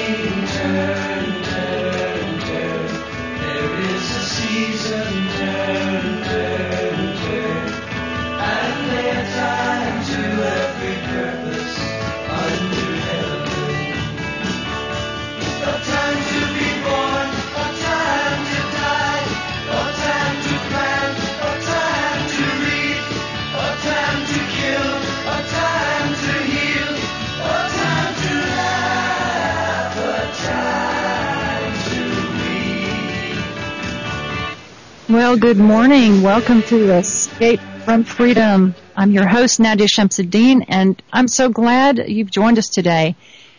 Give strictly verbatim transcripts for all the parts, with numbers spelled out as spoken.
Well, good morning. Welcome to Escape from Freedom. I'm your host, Nadia Shamsuddin, and I'm so glad you've joined us today.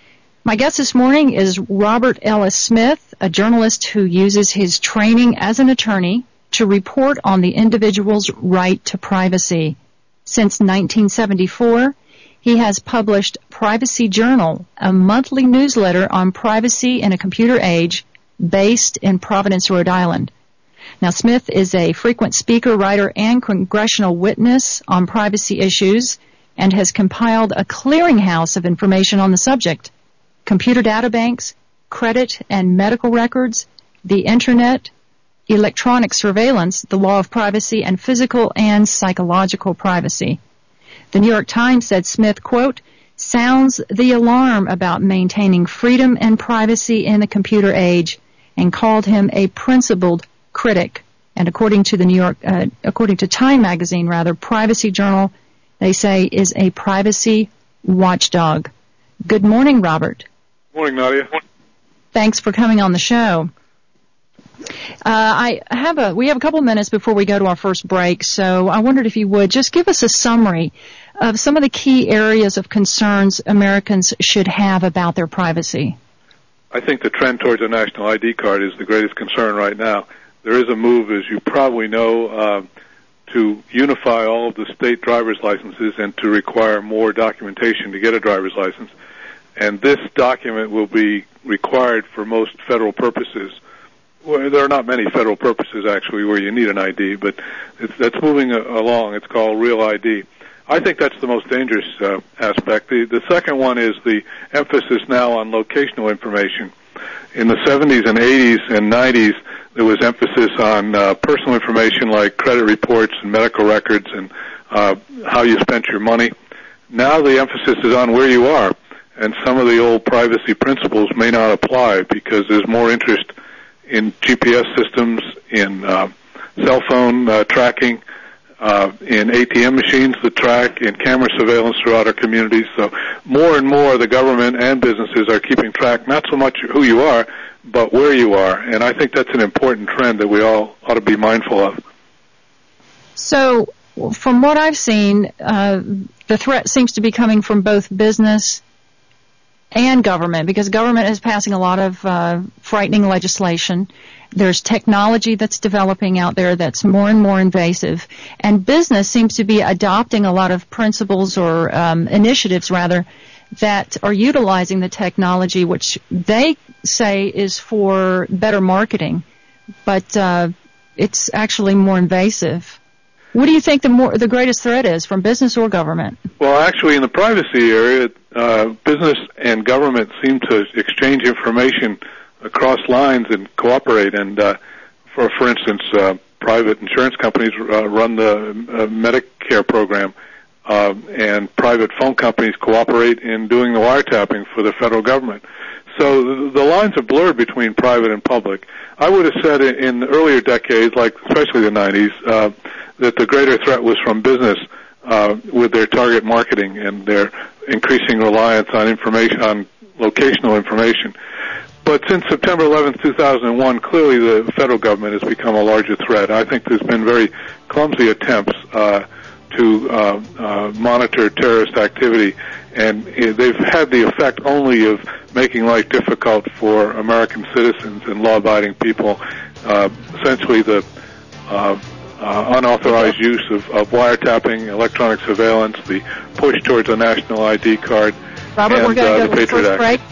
My guest this morning is Robert Ellis Smith, a journalist who uses his training as an attorney to report on the individual's right to privacy. Since nineteen seventy-four, he has published Privacy Journal, a monthly newsletter on privacy in a computer age based in Providence, Rhode Island. Now, Smith is a frequent speaker, writer, and congressional witness on privacy issues and has compiled a clearinghouse of information on the subject: computer data banks, credit and medical records, the Internet, electronic surveillance, the law of privacy, and physical and psychological privacy. The New York Times said Smith, quote, sounds the alarm about maintaining freedom and privacy in the computer age, and called him a principled critic. And according to the New York, uh, according to Time magazine, rather, Privacy Journal, they say, is a privacy watchdog. Good morning, Robert. Morning, Nadia. Thanks for coming on the show. Uh, I have a, we have a couple of minutes before we go to our first break, so I wondered if you would just give us a summary of some of the key areas of concerns Americans should have about their privacy. I think the trend towards a national I D card is the greatest concern right now. There is a move, as you probably know, uh, to unify all of the state driver's licenses and to require more documentation to get a driver's license. And this document will be required for most federal purposes. Well, there are not many federal purposes, actually, where you need an I D, but it's, that's moving a, along. It's called Real I D. I think that's the most dangerous uh, aspect. The, the second one is the emphasis now on locational information. In the seventies and eighties and nineties, there was emphasis on uh, personal information like credit reports and medical records and uh, how you spent your money. Now the emphasis is on where you are, and some of the old privacy principles may not apply because there's more interest in G P S systems, in uh, cell phone uh, tracking, uh, in A T M machines that track, in camera surveillance throughout our communities. So more and more the government and businesses are keeping track, not so much who you are, but where you are. And I think that's an important trend that we all ought to be mindful of. So from what I've seen, uh, the threat seems to be coming from both business and government, because government is passing a lot of uh, frightening legislation. There's technology that's developing out there that's more and more invasive. And business seems to be adopting a lot of principles or um, initiatives, rather, that are utilizing the technology, which they say is for better marketing, but uh, it's actually more invasive. What do you think the more the greatest threat is, from business or government? Well, actually, in the privacy area, uh, business and government seem to exchange information across lines and cooperate. And uh, for for instance, uh, private insurance companies uh, run the uh, Medicare program, uh, and private phone companies cooperate in doing the wiretapping for the federal government. So the lines are blurred between private and public. I would have said in earlier decades, like especially the nineties, uh, that the greater threat was from business uh, with their target marketing and their increasing reliance on information, on locational information. But since September eleventh, two thousand one, clearly the federal government has become a larger threat. I think there's been very clumsy attempts uh, to uh, uh, monitor terrorist activity, and they've had the effect only of making life difficult for American citizens and law-abiding people. Uh, essentially, the uh, uh, unauthorized use of, of wiretapping, electronic surveillance, the push towards a national I D card, Robert, and we're going uh, to the go to the Patriot first Act. break.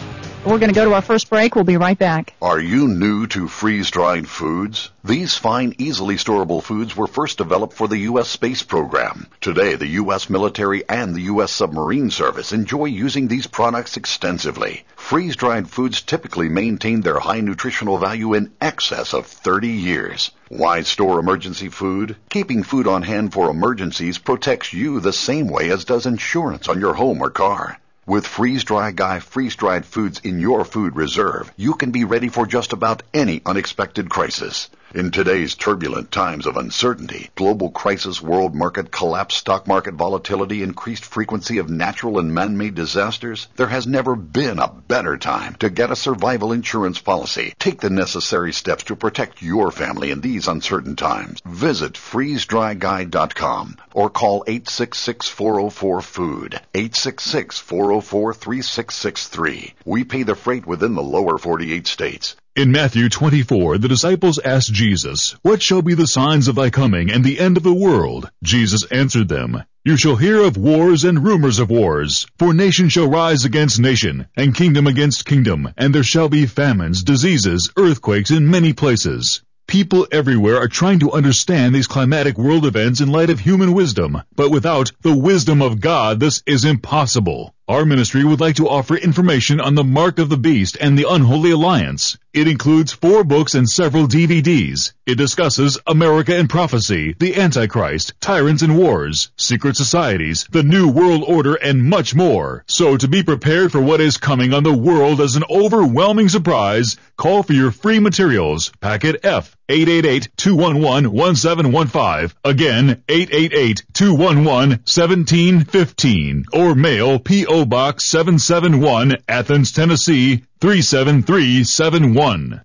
We're going to go to our first break. We'll be right back. Are you new to freeze-dried foods? These fine, easily storable foods were first developed for the U S space program. Today, the U S military and the U S submarine service enjoy using these products extensively. Freeze-dried foods typically maintain their high nutritional value in excess of thirty years. Why store emergency food? Keeping food on hand for emergencies protects you the same way as does insurance on your home or car. With Freeze-Dry Guy freeze-dried foods in your food reserve, you can be ready for just about any unexpected crisis. In today's turbulent times of uncertainty, global crisis, world market collapse, stock market volatility, increased frequency of natural and man-made disasters, there has never been a better time to get a survival insurance policy. Take the necessary steps to protect your family in these uncertain times. Visit freeze dry guy dot com or call eight six six, four oh four, food, eight six six, four oh four, three six six three. We pay the freight within the lower forty-eight states. In Matthew twenty-four, the disciples asked Jesus, "What shall be the signs of thy coming and the end of the world?" Jesus answered them, "You shall hear of wars and rumors of wars. For nation shall rise against nation, and kingdom against kingdom, and there shall be famines, diseases, earthquakes in many places." People everywhere are trying to understand these climatic world events in light of human wisdom, but without the wisdom of God, this is impossible. Our ministry would like to offer information on the Mark of the Beast and the Unholy Alliance. It includes four books and several D V Ds. It discusses America and Prophecy, the Antichrist, Tyrants and Wars, Secret Societies, the New World Order, and much more. So to be prepared for what is coming on the world as an overwhelming surprise, call for your free materials. Packet F, eight eight eight, two one one, one seven one five. Again, eight eight eight, two one one, one seven one five. Or mail P O Box seven seven one, Athens, Tennessee, three seven three seven one.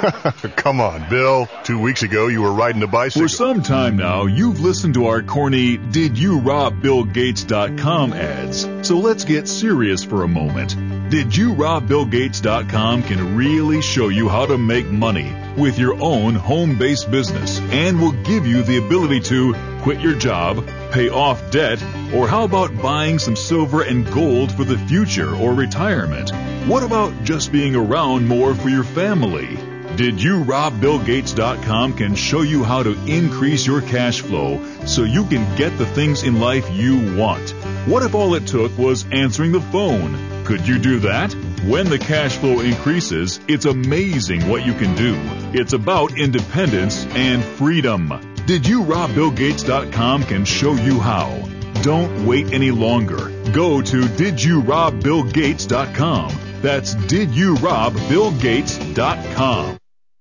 Come on, Bill. Two weeks ago, you were riding a bicycle. For some time now, you've listened to our corny Did You Rob Bill Gates dot com ads. So let's get serious for a moment. Did You Rob Bill Gates dot com can really show you how to make money with your own home-based business and will give you the ability to quit your job, pay off debt, or how about buying some silver and gold for the future or retirement? What about just being around more for your family? Did You Rob Bill Gates dot com can show you how to increase your cash flow so you can get the things in life you want. What if all it took was answering the phone? Could you do that? When the cash flow increases, it's amazing what you can do. It's about independence and freedom. Did You Rob Bill Gates dot com can show you how. Don't wait any longer. Go to Did You Rob Bill Gates dot com. That's Did You Rob Bill Gates dot com.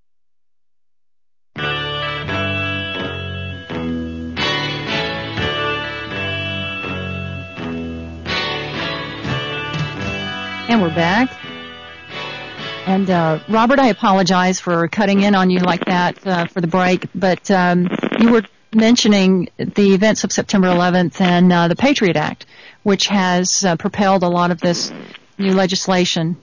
And we're back. And uh, Robert, I apologize for cutting in on you like that uh, for the break, but um, you were mentioning the events of September eleventh and uh, the Patriot Act, which has uh, propelled a lot of this new legislation.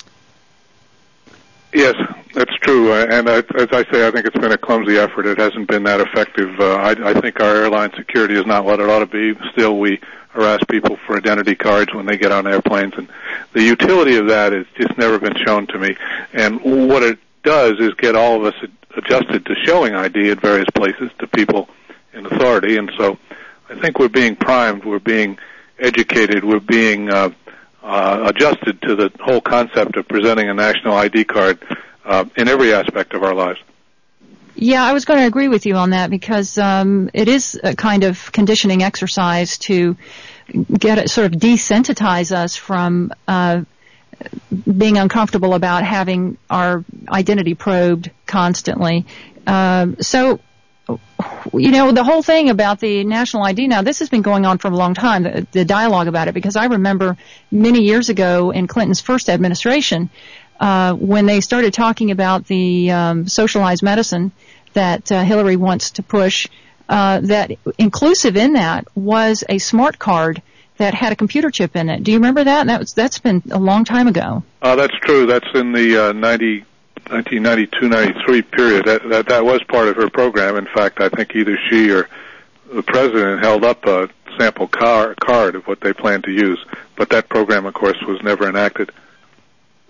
Yes, that's true. Uh, and I, as I say, I think it's been a clumsy effort. It hasn't been that effective. Uh, I, I think our airline security is not what it ought to be. Still, we harass people for identity cards when they get on airplanes, and the utility of that has just never been shown to me. And what it does is get all of us adjusted to showing I D at various places to people in authority, and so I think we're being primed, we're being educated, we're being uh, uh, adjusted to the whole concept of presenting a national I D card uh, in every aspect of our lives. Yeah, I was going to agree with you on that because um, it is a kind of conditioning exercise to get it, sort of desensitize us from uh, being uncomfortable about having our identity probed constantly. Um, so, you know, the whole thing about the national I D now, this has been going on for a long time, the, the dialogue about it, because I remember many years ago in Clinton's first administration, uh, when they started talking about the um, socialized medicine that uh, Hillary wants to push, uh, that inclusive in that was a smart card that had a computer chip in it. Do you remember that? That was, that's been a long time ago. Uh, that's true. That's in the uh, ninety, nineteen ninety-two ninety-three period. That, that that was part of her program. In fact, I think either she or the president held up a sample car, card of what they planned to use. But that program, of course, was never enacted.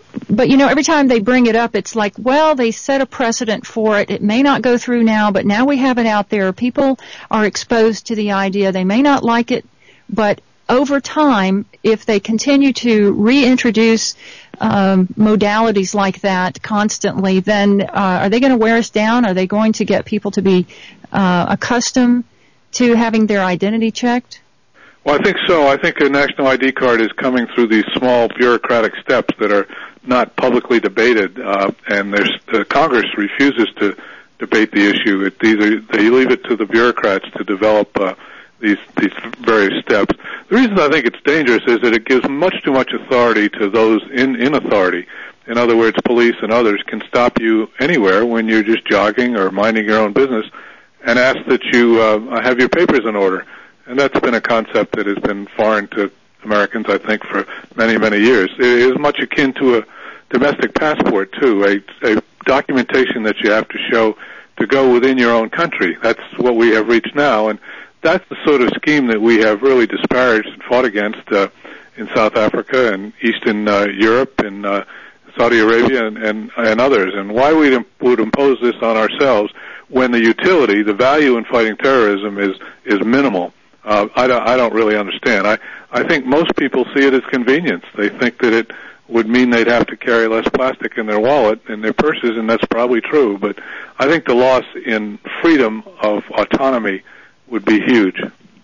but, you know, every time they bring it up, it's like, well, they set a precedent for it. It may not go through now, but now we have it out there. People are exposed to the idea. They may not like it, but over time, if they continue to reintroduce um, modalities like that constantly, then uh, are they going to wear us down? Are they going to get people to be uh, accustomed to having their identity checked? Well, I think so. I think a national I D card is coming through these small bureaucratic steps that are not publicly debated, uh, and there's, uh, Congress refuses to debate the issue. It either, they leave it to the bureaucrats to develop uh, these these various steps. The reason I think it's dangerous is that it gives much too much authority to those in, in authority. In other words, police and others can stop you anywhere when you're just jogging or minding your own business and ask that you uh, have your papers in order. And that's been a concept that has been foreign to Americans, I think, for many, many years. It is much akin to a domestic passport, too, a, a documentation that you have to show to go within your own country. That's what we have reached now, and that's the sort of scheme that we have really disparaged and fought against uh, in South Africa and Eastern uh, Europe and uh, Saudi Arabia and, and, and others. And why we would impose this on ourselves when the utility, the value in fighting terrorism is, is minimal. Uh, I don't, I don't really understand. I, I think most people see it as convenience. They think that it would mean they'd have to carry less plastic in their wallet, in their purses, and that's probably true. But I think the loss in freedom of autonomy would be huge.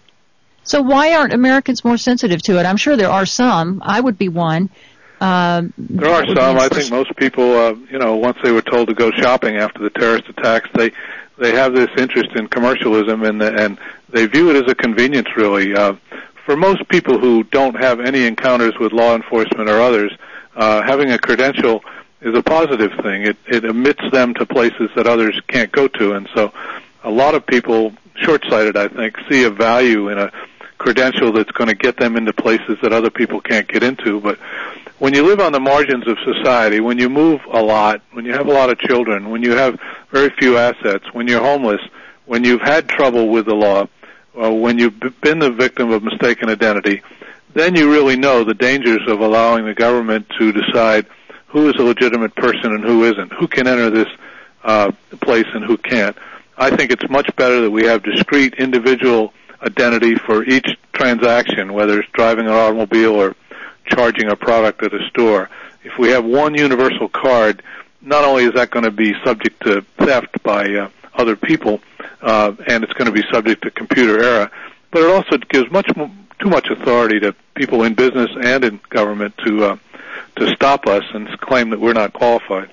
So why aren't Americans more sensitive to it? I'm sure there are some. I would be one. Uh, there are some. I think most people, uh, you know, once they were told to go shopping after the terrorist attacks, they they have this interest in commercialism, and and they view it as a convenience, really. Uh, for most people who don't have any encounters with law enforcement or others, uh, having a credential is a positive thing. It, it admits them to places that others can't go to, and so a lot of people, short-sighted, I think, see a value in a credential that's going to get them into places that other people can't get into. But when you live on the margins of society, when you move a lot, when you have a lot of children, when you have very few assets, when you're homeless, when you've had trouble with the law, uh, when you've been the victim of mistaken identity, then you really know the dangers of allowing the government to decide who is a legitimate person and who isn't, who can enter this uh, place and who can't. I think it's much better that we have discrete individual identity for each transaction, whether it's driving an automobile or charging a product at a store. If we have one universal card, not only is that going to be subject to theft by uh, other people, uh, and it's going to be subject to computer error, but it also gives much more, too much authority to people in business and in government to uh, to stop us and claim that we're not qualified.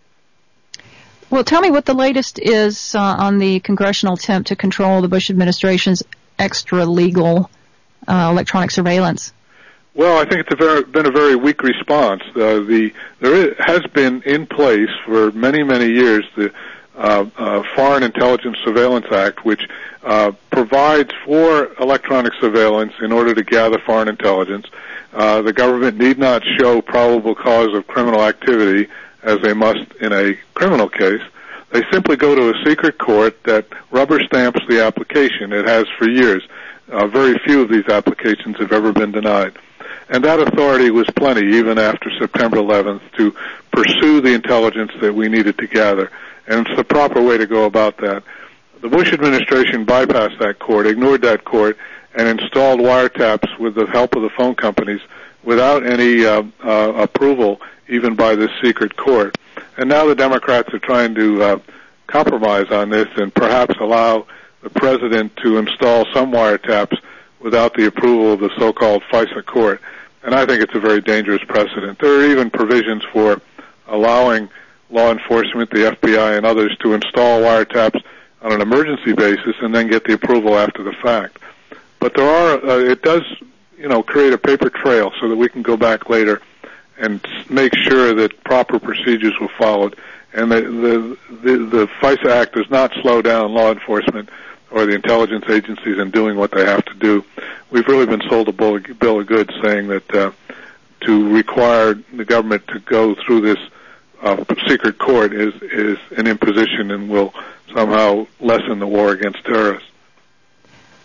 Well, tell me what the latest is uh, on the congressional attempt to control the Bush administration's extra-legal uh, electronic surveillance. Well, I think it's a very, been a very weak response. Uh, the there is, has been in place for many, many years the uh, uh, Foreign Intelligence Surveillance Act, which uh, provides for electronic surveillance in order to gather foreign intelligence. Uh, the government need not show probable cause of criminal activity as they must in a criminal case. They simply go to a secret court that rubber stamps the application. It has for years. Uh, very few of these applications have ever been denied. And that authority was plenty, even after September eleventh, to pursue the intelligence that we needed to gather. And it's the proper way to go about that. The Bush administration bypassed that court, ignored that court, and installed wiretaps with the help of the phone companies without any uh, uh, approval, even by this secret court. And now the Democrats are trying to uh, compromise on this and perhaps allow the president to install some wiretaps without the approval of the so-called FISA court. And I think it's a very dangerous precedent. There are even provisions for allowing law enforcement, the F B I and others, to install wiretaps on an emergency basis and then get the approval after the fact. But there are, uh, it does, you know, create a paper trail so that we can go back later and make sure that proper procedures were followed. And the, the, the, the FISA Act does not slow down law enforcement or the intelligence agencies in doing what they have to do. We've really been sold a bill of goods saying that uh, to require the government to go through this uh, secret court is, is an imposition and will somehow lessen the war against terrorists.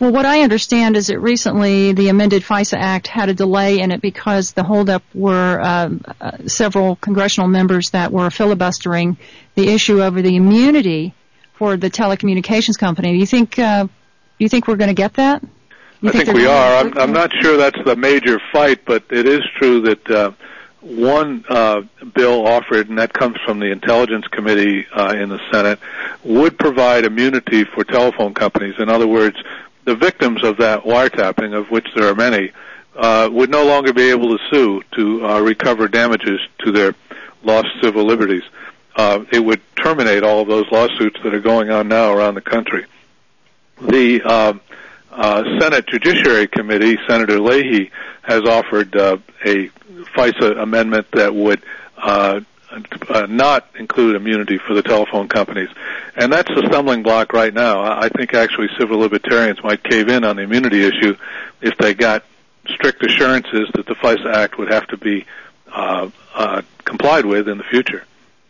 Well, what I understand is that recently the amended FISA Act had a delay in it because the holdup were um, uh, several congressional members that were filibustering the issue over the immunity for the telecommunications company. Do you think uh, do you think we're going to get that? You I think, think we are. I'm, I'm not sure that's the major fight, but it is true that uh, one uh, bill offered, and that comes from the Intelligence Committee uh, in the Senate, would provide immunity for telephone companies. In other words, the victims of that wiretapping, of which there are many, uh, would no longer be able to sue to uh, recover damages to their lost civil liberties. Uh, it would terminate all of those lawsuits that are going on now around the country. The uh, uh, Senate Judiciary Committee, Senator Leahy, has offered uh, a FISA amendment that would uh, uh, not include immunity for the telephone companies. And that's the stumbling block right now. I think actually civil libertarians might cave in on the immunity issue if they got strict assurances that the FISA Act would have to be uh, uh, complied with in the future.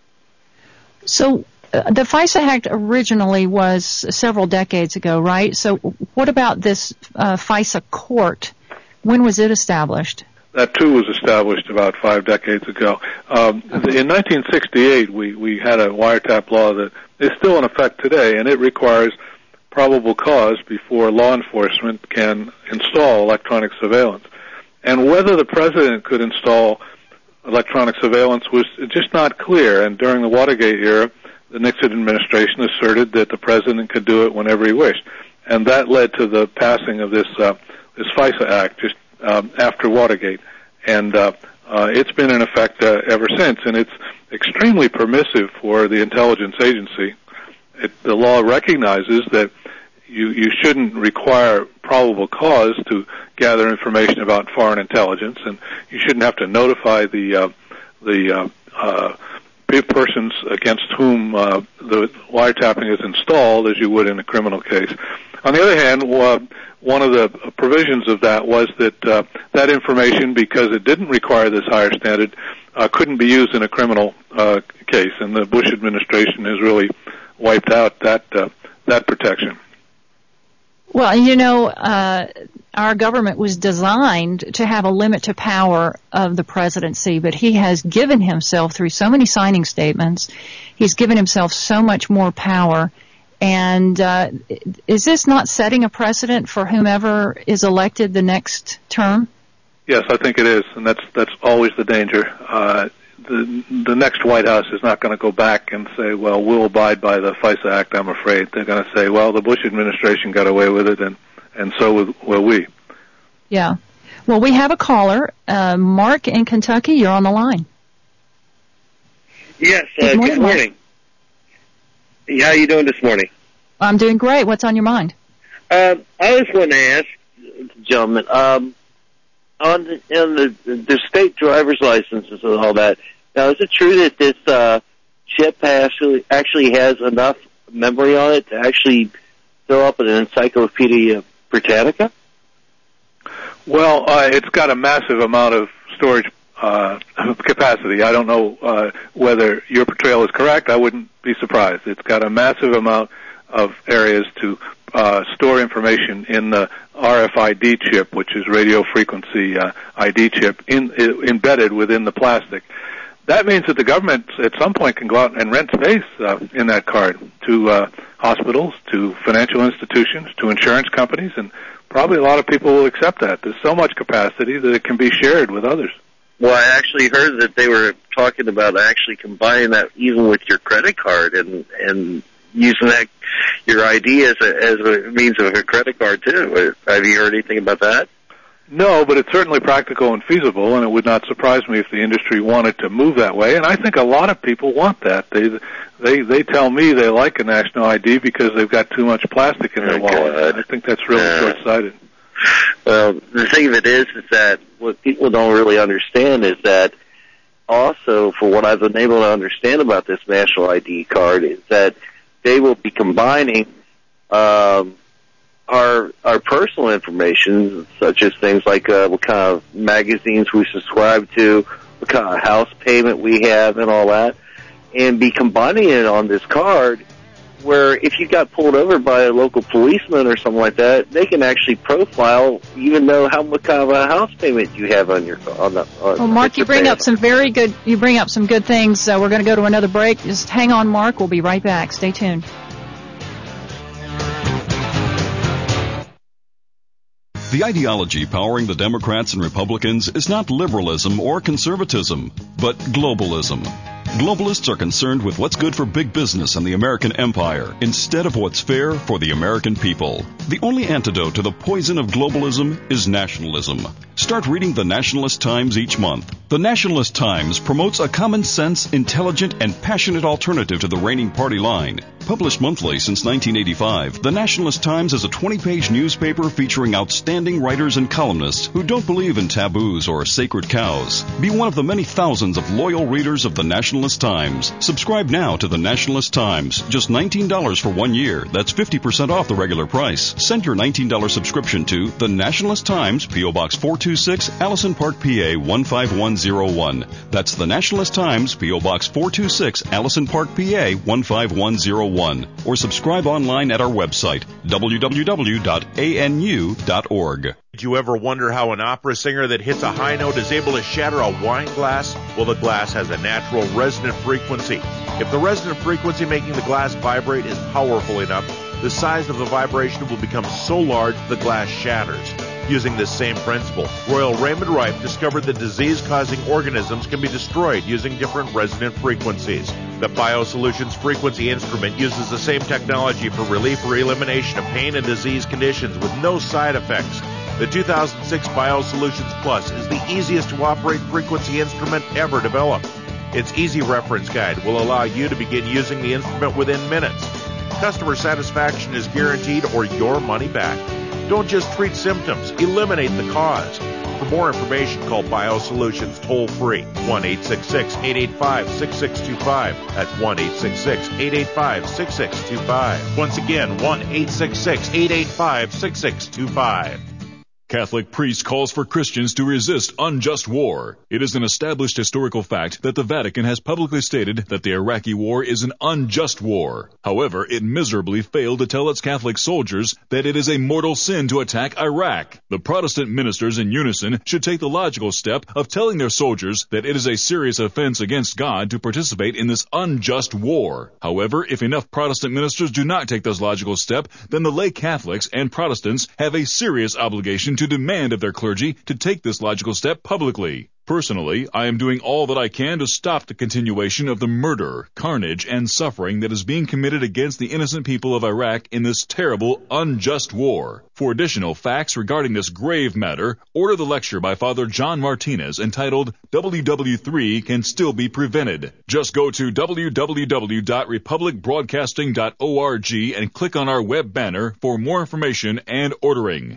So uh, the FISA Act originally was several decades ago, right? So what about this uh, FISA court? When was it established? That, too, was established about five decades ago. Um, in nineteen sixty-eight, we, we had a wiretap law that is still in effect today, and it requires probable cause before law enforcement can install electronic surveillance. And whether the president could install electronic surveillance was just not clear, and during the Watergate era, the Nixon administration asserted that the president could do it whenever he wished. And that led to the passing of this, uh, this FISA Act just Um, after Watergate, and uh, uh, it's been in effect uh, ever since, and it's extremely permissive for the intelligence agency. It, the law recognizes that you, you shouldn't require probable cause to gather information about foreign intelligence, and you shouldn't have to notify the uh, the uh, uh, persons against whom uh, the wiretapping is installed as you would in a criminal case. On the other hand, uh, one of the provisions of that was that uh, that information, because it didn't require this higher standard, uh, couldn't be used in a criminal uh, case, and the Bush administration has really wiped out that uh, that protection. Well, you know, uh, our government was designed to have a limit to power of the presidency, but he has given himself, through so many signing statements, he's given himself so much more power. And uh, is this not setting a precedent for whomever is elected the next term? Yes, I think it is, and that's that's always the danger. Uh, the the next White House is not going to go back and say, well, we'll abide by the FISA Act, I'm afraid. They're going to say, well, the Bush administration got away with it, and, and so will, will we. Yeah. Well, we have a caller. Uh, Mark in Kentucky, you're on the line. Yes, uh, good morning. Good morning. How are you doing this morning? I'm doing great. What's on your mind? Um, I was going to ask, gentlemen, um, on the, on the, the state driver's licenses and all that, now is it true that this uh, chip actually, actually has enough memory on it to actually fill up an Encyclopedia Britannica? Well, uh, it's got a massive amount of storage Uh, capacity. I don't know uh, whether your portrayal is correct. I wouldn't be surprised. It's got a massive amount of areas to uh, store information in the R F I D chip, which is radio frequency uh, I D chip, in, in, embedded within the plastic. That means that the government at some point can go out and rent space uh, in that card to uh, hospitals, to financial institutions, to insurance companies, and probably a lot of people will accept that. There's so much capacity that it can be shared with others. Well, I actually heard that they were talking about actually combining that even with your credit card and and using that your I D as a, as a means of a credit card too. Have you heard anything about that? No, but it's certainly practical and feasible, and it would not surprise me if the industry wanted to move that way. And I think a lot of people want that. They they they tell me they like a national I D because they've got too much plastic in their oh, wallet. God. I think that's really uh, short-sighted. Well, the thing of it is, is that what people don't really understand is that also, for what I've been able to understand about this national I D card, is that they will be combining um, our our personal information, such as things like uh, what kind of magazines we subscribe to, what kind of house payment we have, and all that, and be combining it on this card where if you got pulled over by a local policeman or something like that, they can actually profile, even know how much kind of a house payment you have on your on the. On well, Mark, you bring up some very good. You bring up some good things. Uh, we're going to go to another break. Just hang on, Mark. We'll be right back. Stay tuned. The ideology powering the Democrats and Republicans is not liberalism or conservatism, but globalism. Globalists are concerned with what's good for big business and the American empire instead of what's fair for the American people. The only antidote to the poison of globalism is nationalism. Start reading the Nationalist Times each month. The Nationalist Times promotes a common sense, intelligent, and passionate alternative to the reigning party line. Published monthly since nineteen eighty-five, the Nationalist Times is a twenty-page newspaper featuring outstanding writers and columnists who don't believe in taboos or sacred cows. Be one of the many thousands of loyal readers of the Nationalist Times. Subscribe now to the Nationalist Times. Just nineteen dollars for one year. That's fifty percent off the regular price. Send your nineteen dollars subscription to the Nationalist Times, P O. Box four two six, Allison Park, P A one five one zero one. That's the Nationalist Times, P O. Box four two six, Allison Park, P A one five one zero one. Or subscribe online at our website, w w w dot a n u dot org. Did you ever wonder how an opera singer that hits a high note is able to shatter a wine glass? Well, the glass has a natural resonant frequency. If the resonant frequency making the glass vibrate is powerful enough, the size of the vibration will become so large the glass shatters. Using this same principle, Royal Raymond Rife discovered that disease-causing organisms can be destroyed using different resonant frequencies. The BioSolutions Frequency Instrument uses the same technology for relief or elimination of pain and disease conditions with no side effects. The two thousand six BioSolutions Plus is the easiest to operate frequency instrument ever developed. Its easy reference guide will allow you to begin using the instrument within minutes. Customer satisfaction is guaranteed or your money back. Don't just treat symptoms, eliminate the cause. For more information, call BioSolutions toll-free, one eight six six, eight eight five, six six two five. That's one eight six six, eight eight five, six six two five. Once again, one eight six six, eight eight five, six six two five. Catholic priest calls for Christians to resist unjust war. It is an established historical fact that the Vatican has publicly stated that the Iraqi war is an unjust war. However, it miserably failed to tell its Catholic soldiers that it is a mortal sin to attack Iraq. The Protestant ministers in unison should take the logical step of telling their soldiers that it is a serious offense against God to participate in this unjust war. However, if enough Protestant ministers do not take this logical step, then the lay Catholics and Protestants have a serious obligation to to demand of their clergy to take this logical step publicly. Personally, I am doing all that I can to stop the continuation of the murder, carnage, and suffering that is being committed against the innocent people of Iraq in this terrible, unjust war. For additional facts regarding this grave matter, order the lecture by Father John Martinez entitled W W three Can Still Be Prevented. Just go to w w w dot republic broadcasting dot org and click on our web banner for more information and ordering.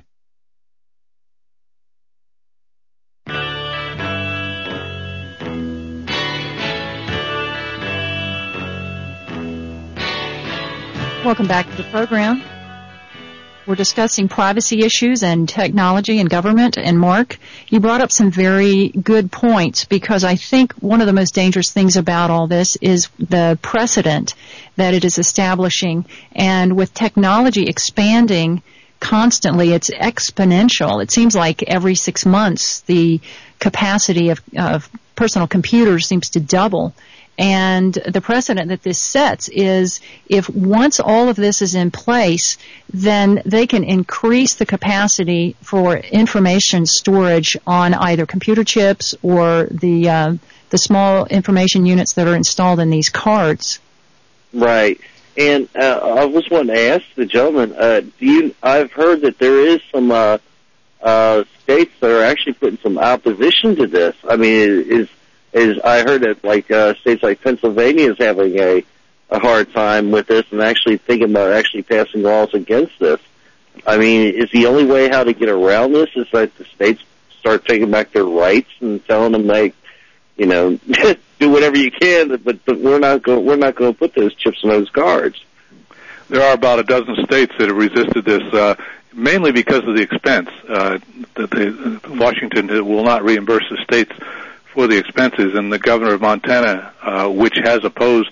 Welcome back to the program. We're discussing privacy issues and technology and government. And Mark, you brought up some very good points, because I think one of the most dangerous things about all this is the precedent that it is establishing. And with technology expanding constantly, it's exponential. It seems like every six months the capacity of, of personal computers seems to double. And the precedent that this sets is if once all of this is in place, then they can increase the capacity for information storage on either computer chips or the uh, the small information units that are installed in these cards. Right. And uh, I was wanting to ask the gentleman, uh, do you, I've heard that there is some uh, uh, states that are actually putting some opposition to this. I mean, is Is I heard that like uh, states like Pennsylvania is having a, a hard time with this and actually thinking about actually passing laws against this. I mean, is the only way how to get around this is that the states start taking back their rights and telling them, like, you know, do whatever you can, but, but we're not going we're not going to put those chips in those cards. There are about a dozen states that have resisted this, uh, mainly because of the expense. Uh, that they, Washington will not reimburse the states for the expenses, and the governor of Montana, uh, which has opposed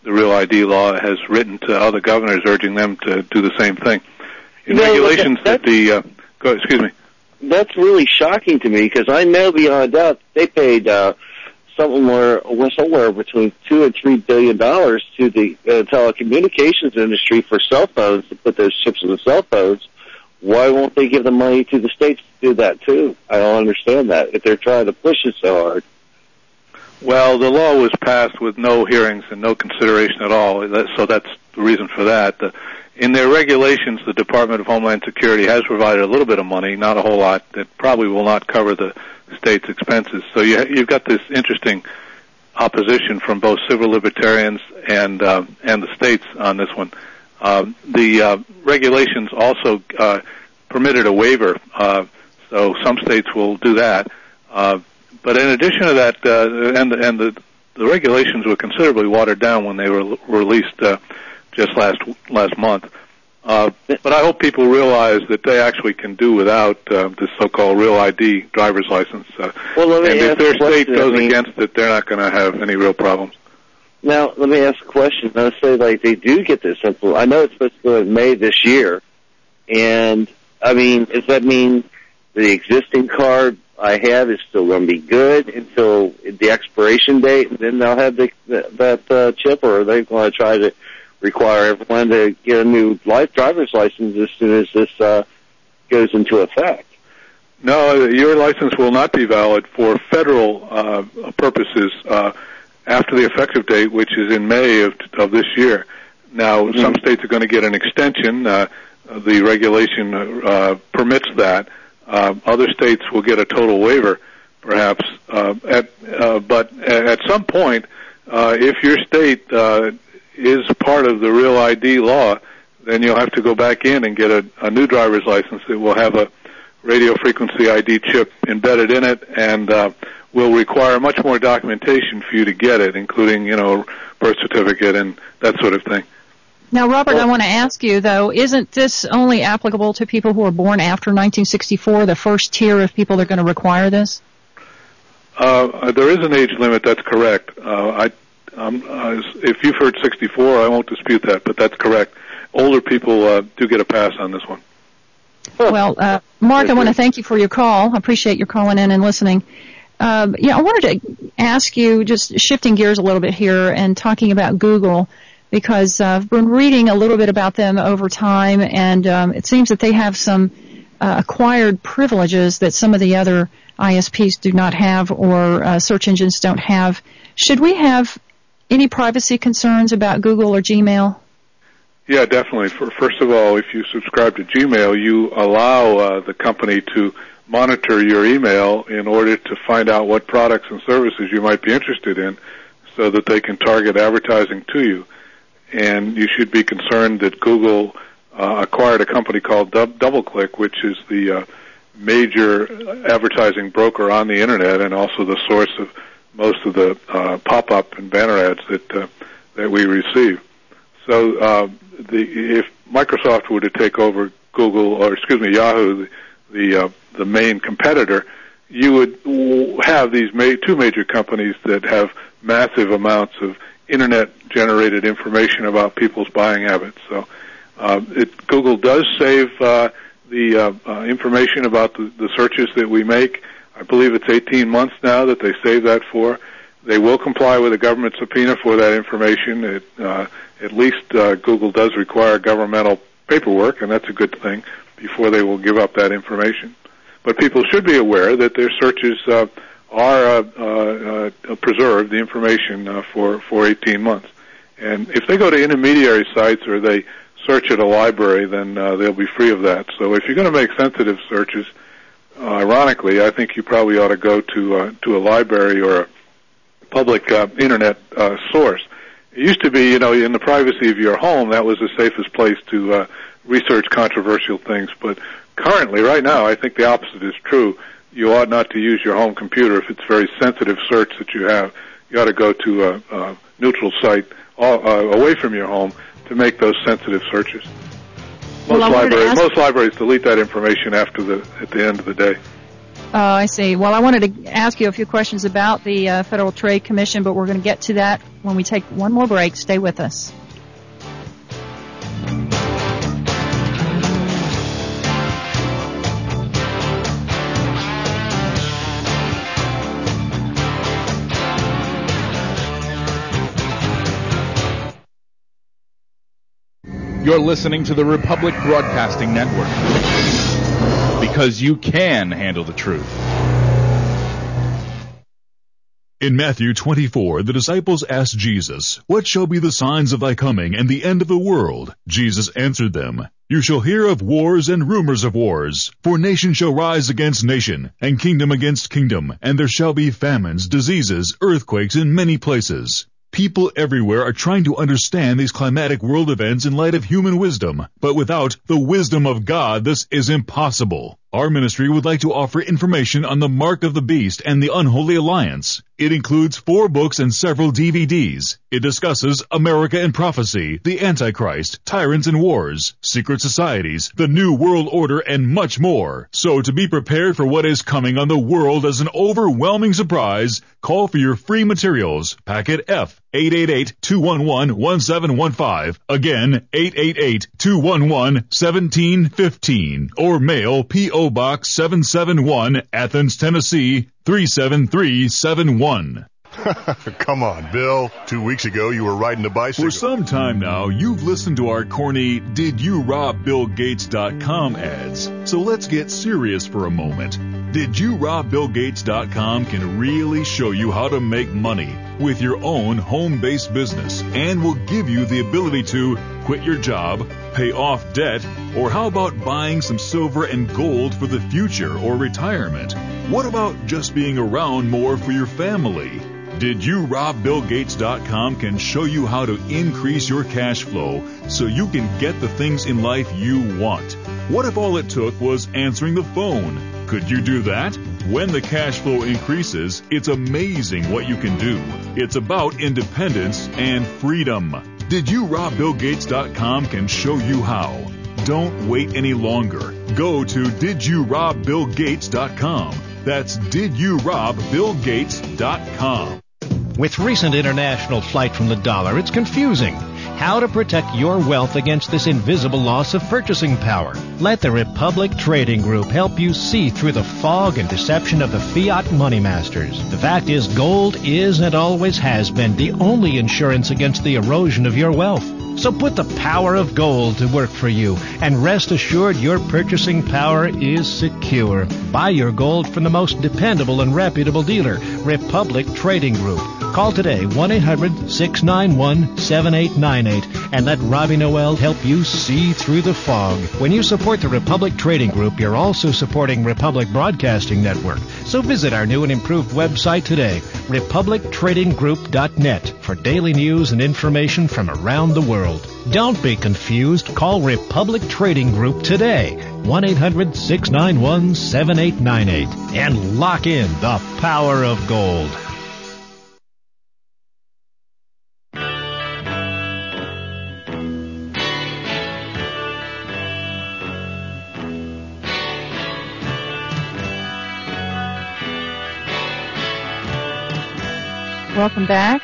the Real I D law, has written to other governors urging them to do the same thing. In you know, regulations that, that the, uh, go, excuse me. That's really shocking to me, because I know beyond doubt they paid uh, somewhere somewhere between two and three billion dollars to the uh, telecommunications industry for cell phones, to put those chips in the cell phones. Why won't they give the money to the states to do that too? I don't understand that, if they're trying to push it so hard. Well, the law was passed with no hearings and no consideration at all, so that's the reason for that. The, in their regulations, the Department of Homeland Security has provided a little bit of money, not a whole lot, that probably will not cover the state's expenses. So you, you've got this interesting opposition from both civil libertarians and uh, and the states on this one. Uh, the uh, regulations also uh, permitted a waiver, uh, so some states will do that. Uh, but in addition to that, uh, and, and the, the regulations were considerably watered down when they were released uh, just last last month. Uh, but I hope people realize that they actually can do without uh, this so-called Real I D driver's license. Uh, well, and if their state goes I mean, against it, they're not going to have any real problems. Now, let me ask a question. Let's say, like, they do get this simple. I know it's supposed to go in May this year. And, I mean, does that mean the existing card I have is still going to be good until the expiration date, and then they'll have the, that uh, chip, or are they going to try to require everyone to get a new life driver's license as soon as this uh, goes into effect? No, your license will not be valid for federal uh, purposes uh, after the effective date, which is in May of, of this year. Now, mm-hmm. some states are going to get an extension. Uh, the regulation uh, permits that. Uh, other states will get a total waiver, perhaps. Uh, at, uh, but at some point, uh, if your state uh, is part of the Real I D law, then you'll have to go back in and get a, a new driver's license that will have a radio frequency I D chip embedded in it, and uh, will require much more documentation for you to get it, including, you know, birth certificate and that sort of thing. Now, Robert, I want to ask you, though, isn't this only applicable to people who are born after nineteen sixty-four, the first tier of people that are going to require this? Uh, there is an age limit, that's correct. Uh, I, um, uh, if you've heard sixty-four, I won't dispute that, but that's correct. Older people uh, do get a pass on this one. Well, uh, Mark, I want to thank you for your call. I appreciate your calling in and listening. Um, yeah, I wanted to ask you, just shifting gears a little bit here and talking about Google, because uh, I've been reading a little bit about them over time, and um, it seems that they have some uh, acquired privileges that some of the other I S Ps do not have, or uh, search engines don't have. Should we have any privacy concerns about Google or Gmail? Yeah, definitely. For, first of all, if you subscribe to Gmail, you allow uh, the company to monitor your email in order to find out what products and services you might be interested in, so that they can target advertising to you. And you should be concerned that Google uh, acquired a company called DoubleClick, which is the uh, major advertising broker on the Internet, and also the source of most of the uh, pop-up and banner ads that uh, that we receive. So uh, the, if Microsoft were to take over Google, or excuse me, Yahoo, the the, uh, the main competitor, you would have these ma- two major companies that have massive amounts of Internet-generated information about people's buying habits. So uh, it, Google does save uh, the uh, uh, information about the, the searches that we make. I believe it's eighteen months now that they save that for. They will comply with a government subpoena for that information. It, uh, at least uh, Google does require governmental paperwork, and that's a good thing, before they will give up that information. But people should be aware that their searches uh, are uh, uh, uh, preserved, the information, uh, for, for eighteen months. And if they go to intermediary sites or they search at a library, then uh, they'll be free of that. So if you're going to make sensitive searches, uh, ironically, I think you probably ought to go to uh, to a library or a public uh, Internet uh, source. It used to be, you know, in the privacy of your home, that was the safest place to uh, research controversial things. But currently, right now, I think the opposite is true. You ought not to use your home computer if it's a very sensitive search that you have. You ought to go to a, a neutral site uh, away from your home to make those sensitive searches. Most, well, libraries, most libraries delete that information after the at the end of the day. Oh, I see. Well, I wanted to ask you a few questions about the uh, Federal Trade Commission, but we're going to get to that when we take one more break. Stay with us. You're listening to the Republic Broadcasting Network, because you can handle the truth. In Matthew twenty-four, the disciples asked Jesus, "What shall be the signs of thy coming and the end of the world?" Jesus answered them, "You shall hear of wars and rumors of wars. For nation shall rise against nation, and kingdom against kingdom, and there shall be famines, diseases, earthquakes in many places." People everywhere are trying to understand these climatic world events in light of human wisdom, but without the wisdom of God, this is impossible. Our ministry would like to offer information on the Mark of the Beast and the Unholy Alliance. It includes four books and several D V Ds. It discusses America and Prophecy, the Antichrist, Tyrants and Wars, Secret Societies, the New World Order, and much more. So to be prepared for what is coming on the world as an overwhelming surprise, call for your free materials. Packet F, eight eight eight, two one one, one seven one five. Again, eight eight eight, two one one, one seven one five. Or mail P O Box seven seven one, Athens, Tennessee, three seven three seven one. Come on, Bill. Two weeks ago, you were riding a bicycle. For some time now, you've listened to our corny Did You Rob Bill Gates dot com ads. So let's get serious for a moment. Did You Rob Bill Gates dot com can really show you how to make money with your own home-based business and will give you the ability to quit your job, pay off debt, or how about buying some silver and gold for the future or retirement? What about just being around more for your family? Did You Rob Bill Gates dot com can show you how to increase your cash flow so you can get the things in life you want. What if all it took was answering the phone? Could you do that? When the cash flow increases, it's amazing what you can do. It's about independence and freedom. Did You Rob Bill Gates dot com can show you how. Don't wait any longer. Go to Did You Rob Bill Gates dot com. That's Did You Rob Bill Gates dot com. With recent international flight from the dollar, it's confusing. How to protect your wealth against this invisible loss of purchasing power. Let the Republic Trading Group help you see through the fog and deception of the fiat money masters. The fact is, gold is and always has been the only insurance against the erosion of your wealth. So put the power of gold to work for you and rest assured your purchasing power is secure. Buy your gold from the most dependable and reputable dealer, Republic Trading Group. Call today, one eight hundred, six nine one, seven eight nine eight, and let Robbie Noel help you see through the fog. When you support the Republic Trading Group, you're also supporting Republic Broadcasting Network. So visit our new and improved website today, republic trading group dot net, for daily news and information from around the world. Don't be confused. Call Republic Trading Group today, one eight hundred, six nine one, seven eight nine eight, and lock in the power of gold. Welcome back.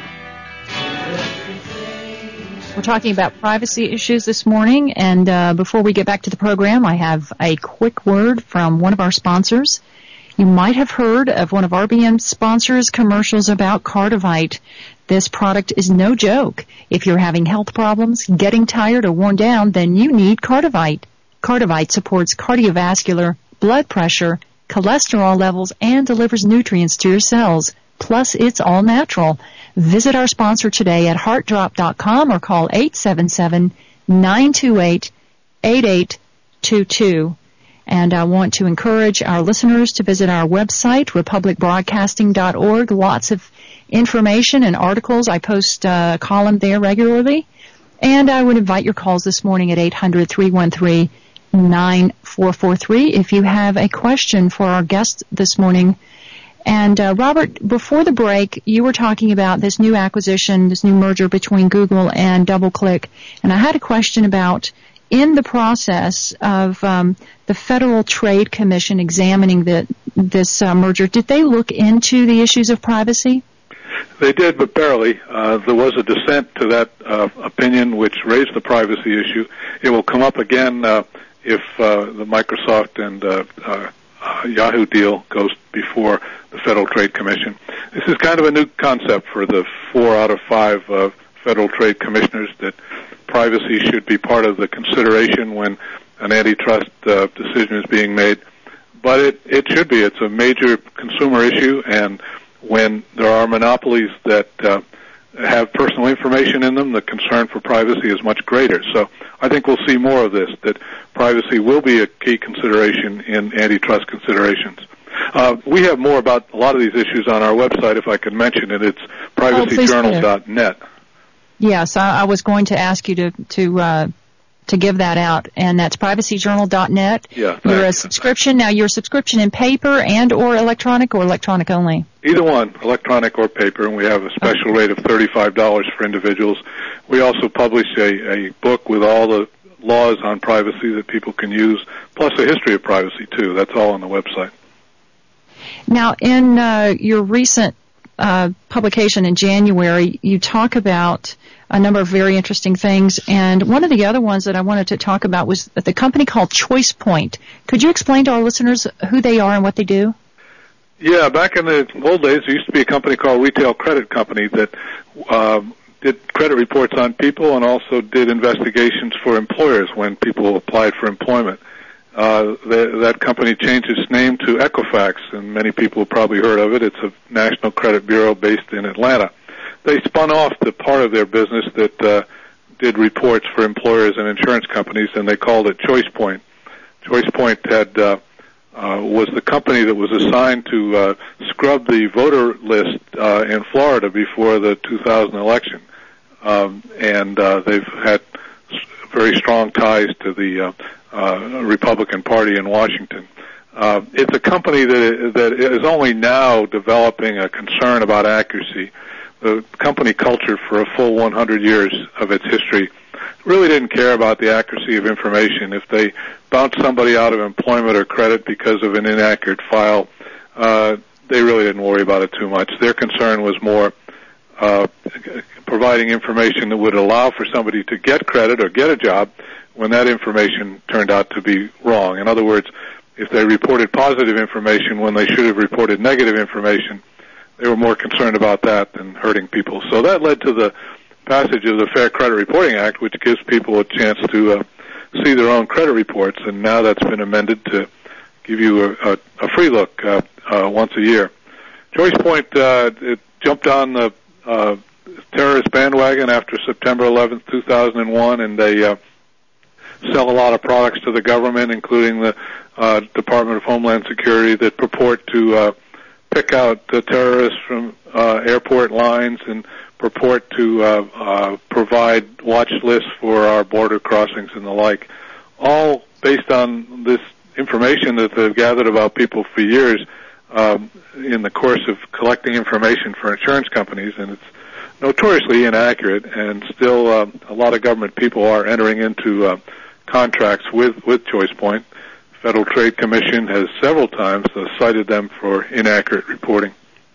We're talking about privacy issues this morning, and uh, before we get back to the program, I have a quick word from one of our sponsors. You might have heard of one of R B M's sponsors' commercials about Cardivite. This product is no joke. If you're having health problems, getting tired or worn down, then you need Cardivite. Cardivite supports cardiovascular, blood pressure, cholesterol levels, and delivers nutrients to your cells. Plus, it's all natural. Visit our sponsor today at heart drop dot com or call eight seven seven, nine two eight, eight eight two two. And I want to encourage our listeners to visit our website, republic broadcasting dot org. Lots of information and articles. I post a column there regularly. And I would invite your calls this morning at eight hundred, three one three, nine four four three if you have a question for our guest this morning. And, uh, Robert, before the break, you were talking about this new acquisition, this new merger between Google and DoubleClick. And I had a question about in the process of um, the Federal Trade Commission examining the, this uh, merger, did they look into the issues of privacy? They did, but barely. Uh, there was a dissent to that uh, opinion, which raised the privacy issue. It will come up again uh, if uh, the Microsoft and uh, uh, uh, Yahoo deal goes before the Federal Trade Commission. This is kind of a new concept for the four out of five uh, Federal Trade Commissioners, that privacy should be part of the consideration when an antitrust uh, decision is being made. But it, it should be. It's a major consumer issue, and when there are monopolies that uh, have personal information in them, the concern for privacy is much greater. So I think we'll see more of this, that privacy will be a key consideration in antitrust considerations. Uh, we have more about a lot of these issues on our website, if I could mention it. It's privacy journal dot net. Yes, I, I was going to ask you to to uh, to give that out, and that's privacy journal dot net. Yeah, you're a subscription now. You're a subscription in paper and or electronic, or electronic only? Either one, electronic or paper, and we have a special rate of thirty-five dollars for individuals. We also publish a, a book with all the laws on privacy that people can use, plus a history of privacy too. That's all on the website. Now, in uh, your recent uh, publication in January, you talk about a number of very interesting things, and one of the other ones that I wanted to talk about was the company called ChoicePoint. Could you explain to our listeners who they are and what they do? Yeah, back in the old days, there used to be a company called Retail Credit Company that um, did credit reports on people and also did investigations for employers when people applied for employment. Uh, the, that company changed its name to Equifax, and many people have probably heard of it. It's a national credit bureau based in Atlanta. They spun off the part of their business that uh, did reports for employers and insurance companies, and they called it ChoicePoint. ChoicePoint had uh, uh, was the company that was assigned to uh, scrub the voter list uh, in Florida before the two thousand election, um, and uh, they've had very strong ties to the uh, uh, Republican Party in Washington. Uh, it's a company that that is only now developing a concern about accuracy. The company culture for a full one hundred years of its history really didn't care about the accuracy of information. If they bounced somebody out of employment or credit because of an inaccurate file, uh, they really didn't worry about it too much. Their concern was more uh, providing information that would allow for somebody to get credit or get a job when that information turned out to be wrong. In other words, if they reported positive information when they should have reported negative information, they were more concerned about that than hurting people. So that led to the passage of the Fair Credit Reporting Act, which gives people a chance to uh, see their own credit reports, and now that's been amended to give you a, a, a free look uh, uh, once a year. ChoicePoint uh, it jumped on the uh, terrorist bandwagon after September eleventh, two thousand one, and they uh, sell a lot of products to the government, including the uh, Department of Homeland Security, that purport to uh, pick out the terrorists from uh, airport lines and purport to uh, uh, provide watch lists for our border crossings and the like, all based on this information that they've gathered about people for years um, in the course of collecting information for insurance companies, and it's notoriously inaccurate, and still uh, a lot of government people are entering into uh, contracts with, with ChoicePoint. Federal Trade Commission has several times uh, cited them for inaccurate reporting.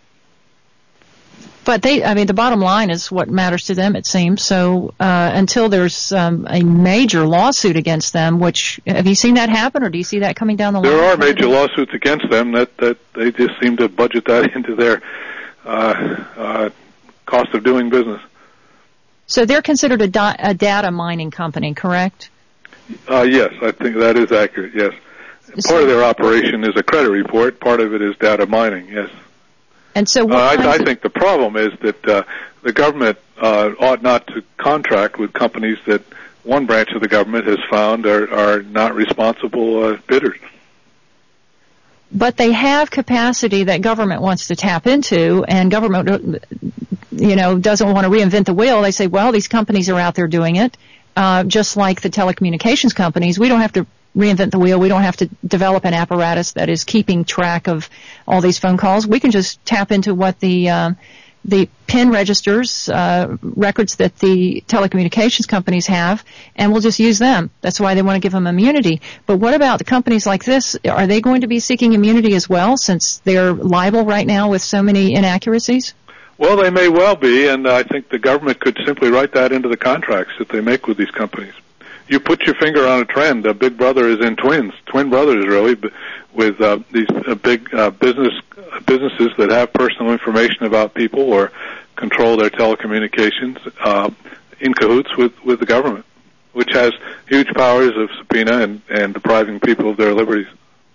But they, I mean, the bottom line is what matters to them, it seems. So uh, until there's um, a major lawsuit against them, which, have you seen that happen, or do you see that coming down the line? There are major lawsuits against them that, that they just seem to budget that into their uh, uh, cost of doing business. So they're considered a, di- a data mining company, correct? Uh, yes, I think that is accurate, yes. Part of their operation is a credit report. Part of it is data mining, yes. And so what uh, I, I think the problem is that uh, the government uh, ought not to contract with companies that one branch of the government has found are, are not responsible uh, bidders. But they have capacity that government wants to tap into, and government, you know, doesn't want to reinvent the wheel. They say, well, these companies are out there doing it, uh, just like the telecommunications companies. We don't have to reinvent the wheel. We don't have to develop an apparatus that is keeping track of all these phone calls. We can just tap into what the uh, the P I N registers, uh, records that the telecommunications companies have, and we'll just use them. That's why they want to give them immunity. But what about the companies like this? Are they going to be seeking immunity as well, since they're liable right now with so many inaccuracies? Well, they may well be, and I think the government could simply write that into the contracts that they make with these companies. You put your finger on a trend. Uh, Big Brother is in twins, twin brothers really, with uh, these uh, big uh, business uh, businesses that have personal information about people or control their telecommunications uh, in cahoots with, with the government, which has huge powers of subpoena and, and depriving people of their liberties.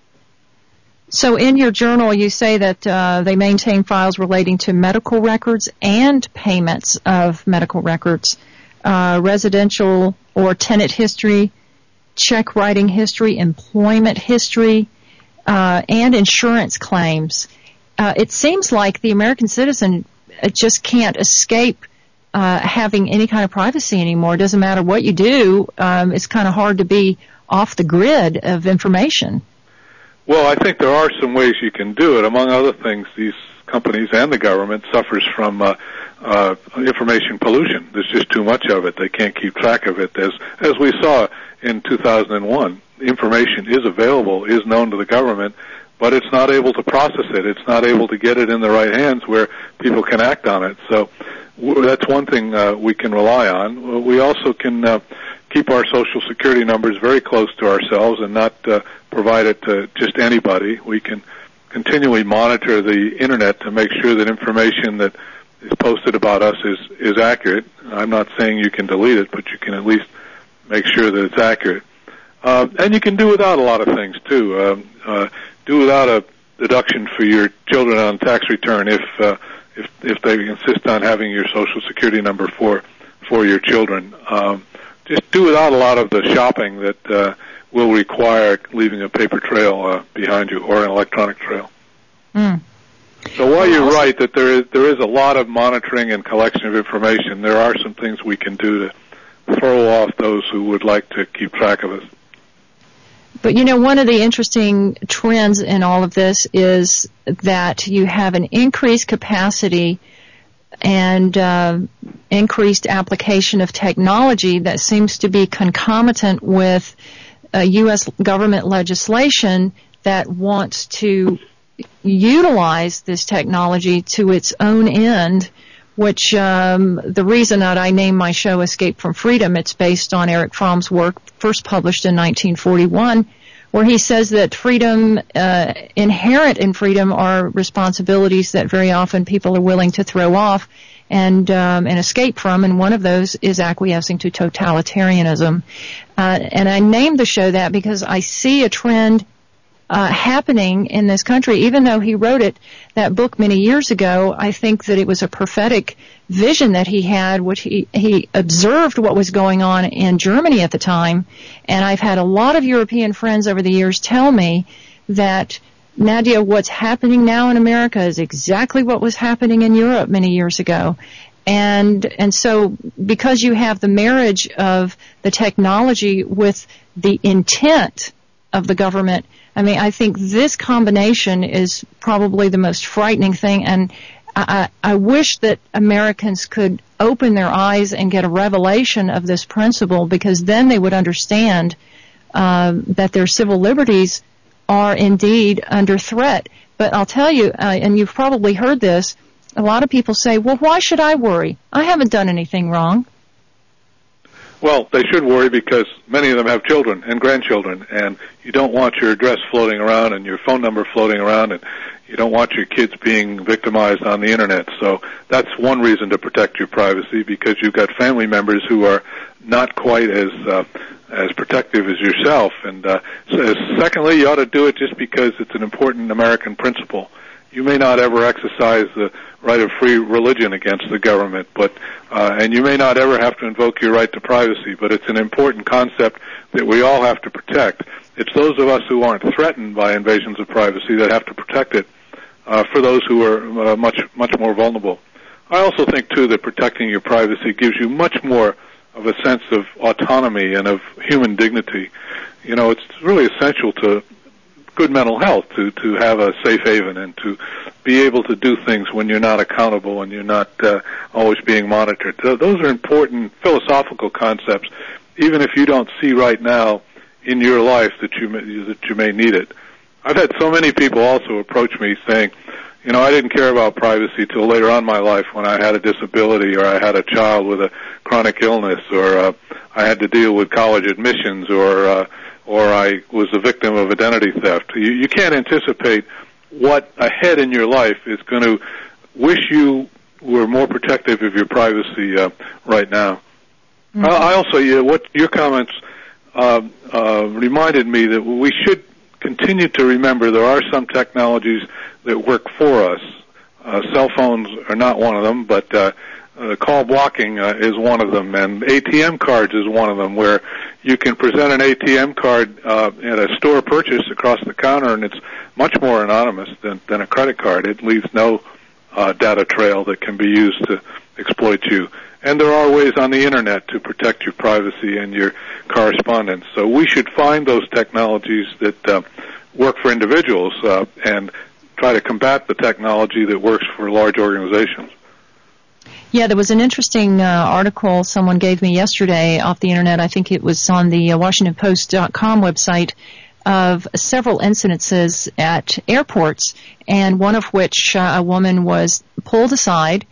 So in your journal, you say that uh, they maintain files relating to medical records and payments of medical records, uh, residential or tenant history, check writing history, employment history, uh, and insurance claims. Uh, it seems like the American citizen just can't escape uh, having any kind of privacy anymore. It doesn't matter what you do. Um, it's kind of hard to be off the grid of information. Well, I think there are some ways you can do it. Among other things, these companies and the government suffers from uh, uh, information pollution. There's just too much of it. They can't keep track of it. As as we saw in two thousand one, information is available, is known to the government, but it's not able to process it. It's not able to get it in the right hands where people can act on it. So w- that's one thing uh, we can rely on. We also can uh, keep our Social Security numbers very close to ourselves and not uh, provide it to just anybody. We can continually monitor the Internet to make sure that information that is posted about us is, is accurate. I'm not saying you can delete it, but you can at least make sure that it's accurate. Uh, and you can do without a lot of things, too. Um, uh, do without a deduction for your children on tax return if, uh, if, if they insist on having your Social Security number for, for your children. Um, just do without a lot of the shopping that, uh, will require leaving a paper trail uh, behind you or an electronic trail. Mm. So while you're right that there is there is a lot of monitoring and collection of information, there are some things we can do to throw off those who would like to keep track of us. But, you know, one of the interesting trends in all of this is that you have an increased capacity and uh, increased application of technology that seems to be concomitant with Uh, U S government legislation that wants to utilize this technology to its own end, which um, the reason that I named my show Escape from Freedom, it's based on Erich Fromm's work, first published in nineteen forty-one, where he says that freedom, uh, inherent in freedom are responsibilities that very often people are willing to throw off and um, and escape from, and one of those is acquiescing to totalitarianism. Uh, and I named the show that because I see a trend uh, happening in this country. Even though he wrote it, that book many years ago, I think that it was a prophetic vision that he had, which he, he observed what was going on in Germany at the time. And I've had a lot of European friends over the years tell me that, Nadia, what's happening now in America is exactly what was happening in Europe many years ago. And and so because you have the marriage of the technology with the intent of the government, I mean, I think this combination is probably the most frightening thing. And I, I wish that Americans could open their eyes and get a revelation of this principle, because then they would understand uh, that their civil liberties are indeed under threat. But I'll tell you, uh, and you've probably heard this, a lot of people say, well, why should I worry? I haven't done anything wrong. Well, they should worry because many of them have children and grandchildren, and you don't want your address floating around and your phone number floating around, and you don't want your kids being victimized on the Internet. So that's one reason to protect your privacy, because you've got family members who are not quite as uh, as protective as yourself. And uh, so, secondly, you ought to do it just because it's an important American principle. You may not ever exercise the right of free religion against the government, but uh, and you may not ever have to invoke your right to privacy, but it's an important concept that we all have to protect. It's those of us who aren't threatened by invasions of privacy that have to protect it uh, for those who are uh, much, much more vulnerable. I also think, too, that protecting your privacy gives you much more of a sense of autonomy and of human dignity. You know, it's really essential to good mental health to to have a safe haven and to be able to do things when you're not accountable and you're not uh, always being monitored. So those are important philosophical concepts, even if you don't see right now in your life that you may, that you may need it. I've had so many people also approach me saying, you know, I didn't care about privacy till later on in my life when I had a disability or I had a child with a chronic illness or uh, I had to deal with college admissions or uh, or I was a victim of identity theft. You, you can't anticipate what ahead in your life is going to wish you were more protective of your privacy uh, right now. Mm-hmm. Uh, I also, yeah, what your comments uh, uh, reminded me that we should continue to remember there are some technologies that work for us. Uh, cell phones are not one of them, but uh, uh, call blocking uh, is one of them, and A T M cards is one of them, where you can present an A T M card uh, at a store purchase across the counter, and it's much more anonymous than, than a credit card. It leaves no uh, data trail that can be used to exploit you. And there are ways on the Internet to protect your privacy and your correspondence. So we should find those technologies that uh, work for individuals uh, and try to combat the technology that works for large organizations. Yeah, there was an interesting uh, article someone gave me yesterday off the Internet. I think it was on the uh, Washington Post dot com website of several incidences at airports, and one of which uh, a woman was pulled aside,